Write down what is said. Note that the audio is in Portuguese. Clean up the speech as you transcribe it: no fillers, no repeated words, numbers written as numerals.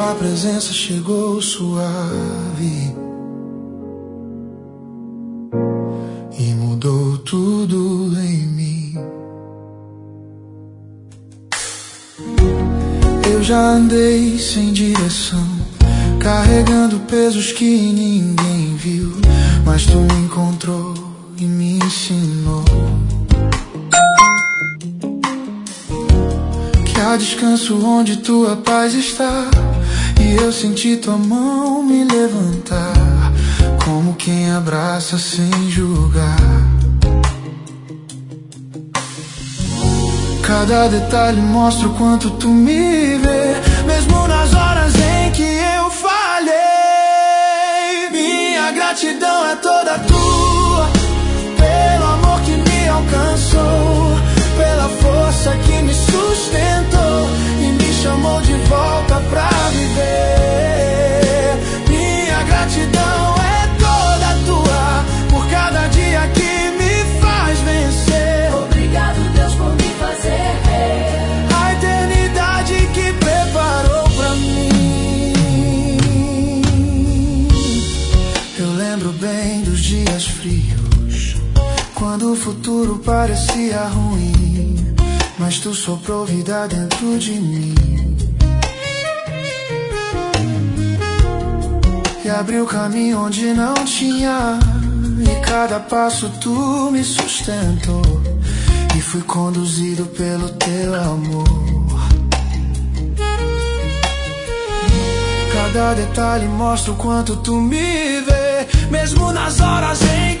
Tua presença chegou suave e mudou tudo em mim. Eu já andei sem direção, carregando pesos que ninguém viu, mas tu me encontrou e me ensinou que há descanso onde tua paz está. E eu senti tua mão me levantar, como quem abraça sem julgar. Cada detalhe mostra o quanto tu me vê, mesmo nas horas em que eu falhei. Minha gratidão é toda tua, pelo amor que me alcançou, pela força que me sustentou e me chamou de volta pra viver. Minha gratidão é toda tua, por cada dia que me faz vencer. Obrigado, Deus, por me fazer ver a eternidade que preparou pra mim. Eu lembro bem dos dias frios, quando o futuro parecia ruim, mas tu soprou vida dentro de mim e abriu caminho onde não tinha. E cada passo tu me sustentou e fui conduzido pelo teu amor. Cada detalhe mostra o quanto tu me vê, mesmo nas horas em